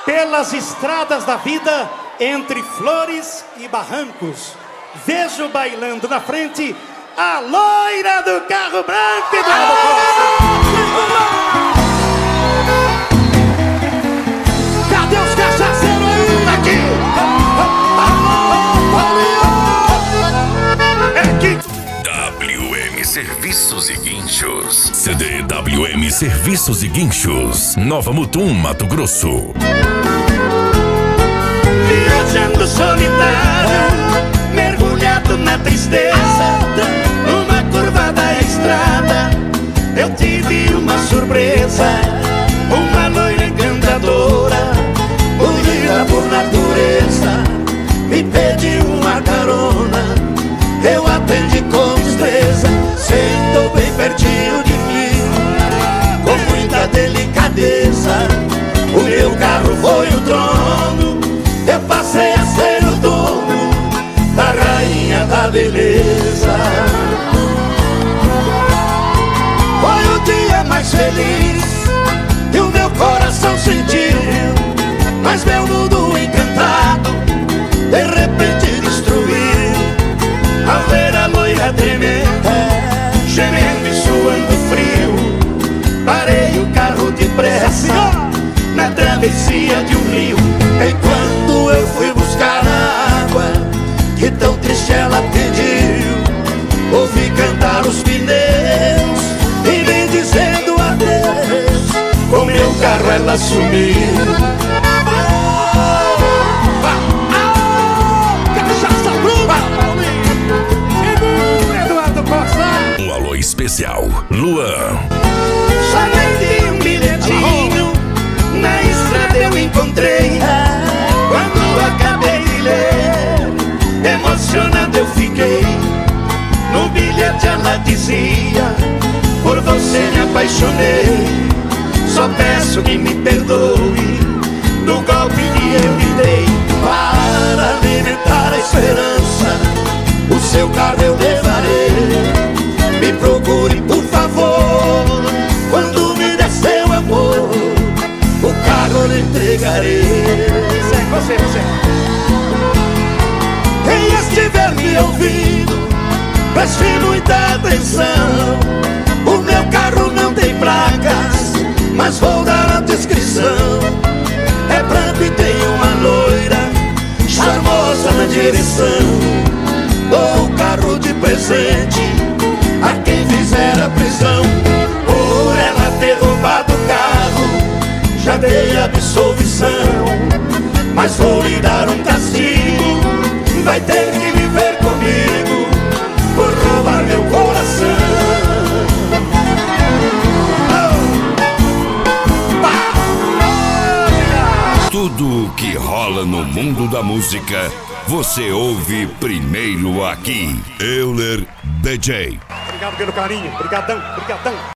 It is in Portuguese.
Pelas estradas da vida, entre flores e barrancos, vejo bailando na frente a loira do carro branco e Eduardo Costa. Cadê os cachaceiros aí? Aqui! É aqui! WM Serviços e Guinchos. CD WM Serviços e Guinchos. Nova Mutum, Mato Grosso. Viajando solitário, mergulhado na tristeza, numa curva da estrada, eu tive uma surpresa. Uma loira encantadora, bonita por natureza, me pediu uma carona. Eu atendi com destreza, sentou bem pertinho de mim, com muita delicadeza. O meu carro foi o trono, eu passei a ser o dono da rainha da beleza. Foi o dia mais feliz que o meu coração sentiu, mas meu mundo encantado de repente destruiu. Ao ver a loira tremenda, gemendo e suando frio, parei o carro depressa na travessia de um rio. Enquanto eu fui buscar a água que tão triste ela pediu, ouvi cantar os pneus e me dizendo adeus. Com meu carro ela sumiu. Cachaça bruta, Eduardo Costa. Um alô especial, Luan. Chamei de um bilhetinho, na estrada eu encontrei. Quando acabei de ler, emocionado eu fiquei. No bilhete ela dizia: por você me apaixonei, só peço que me perdoe do golpe que eu lhe dei. Para alimentar a esperança, o seu carro eu levarei. Me procure por favor, quando me der seu amor, o carro eu lhe entregarei. Você. Quem estiver me ouvindo, preste muita atenção. O meu carro não tem placas, mas vou dar a descrição. É branco e tem uma loira charmosa na direção. Dou o carro de presente a quem fizer a prisão. Por ela ter roubado o carro, já dei absolvição, mas vou lhe dar um castigo. Vai ter que viver comigo por roubar meu coração. Tudo o que rola no mundo da música, você ouve primeiro aqui. Euler DJ. Obrigado pelo carinho, brigadão.